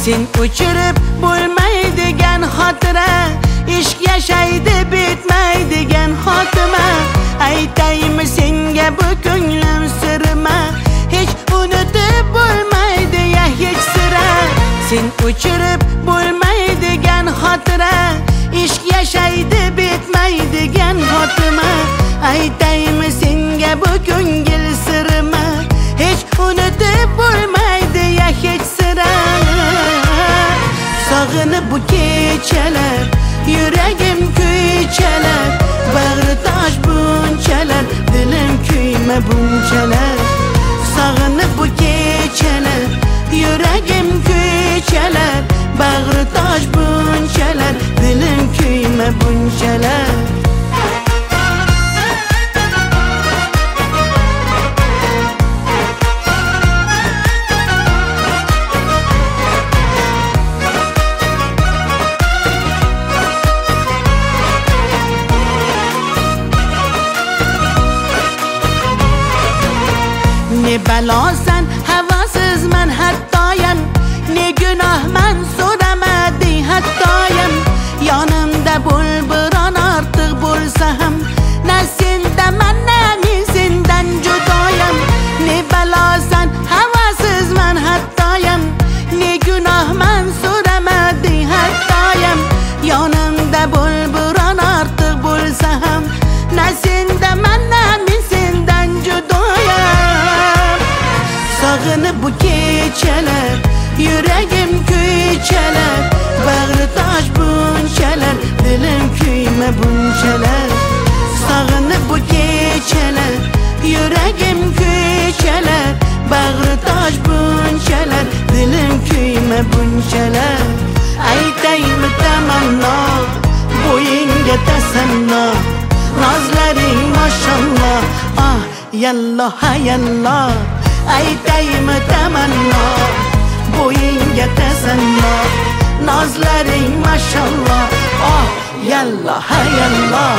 Sen o'chirib bo'lmaydigan xotira, ishq yashaydi bitmaydigan xotima. Aytaymi senga bu ko'nglim sirma, hech unutib bo'lmaydi ya hech sira. Sen o'chirib bo'lmaydigan xotira, ishq yashaydi bitmaydigan xotima. Aytaymi senga bu ko'ngil sirma, hech unutib bo'lmaydi ya hech sira. Sog'inib bu kechalar, yuragim kuychalar, bag'ri tosh bunchalar, dilim kuyma bunchalar. Sog'inib bu kechalar, yuragim kuychalar, bag'ri tosh bunchalar, dilim kuyma bunchalar. Ne balosan havasizman hattoyam, ne gunohman so'ramadi hattoyam. Yonimda bo'l biron ortiq bo'lsa ham, na sendaman na men sendan judoyam. Ne balosan havasizman hattoyam, ne gunohman so'ramadi hattoyam. Yonimda bo'l biron ortiq bo'lsa ham, na sendaman na men sendan judoyam. Sog'inib bu kechalar, yuragim kuychalar, bag'ri tosh bunchalar, dilim kuyma bunchalar. Sog'inib bu kechalar, yuragim kuychalar, bag'ri tosh bunchalar, dilim kuyma bunchalar. Aytaymi tamanno, bo'yinga tasanno, nozlaring mashallah, ah yalloh hayalloh. Aytaymi tamanno, bo'yinga tasanno, nozlaring mashallah, oh yalloh hayalloh.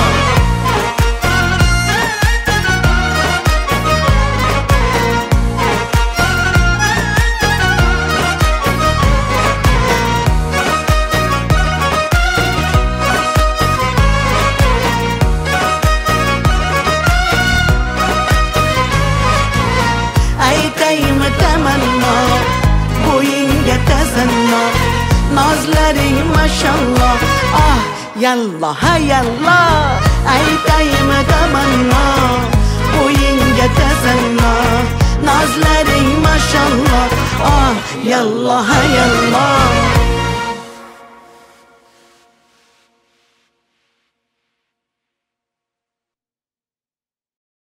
Aytaymi tamanno, bo'yinga tasanno, nozlaring mashallah, ah yalloh hayalloh. Aytaymi tamanno, bo'yinga tasanno, nozlaring mashallah, ah yalloh hayalloh.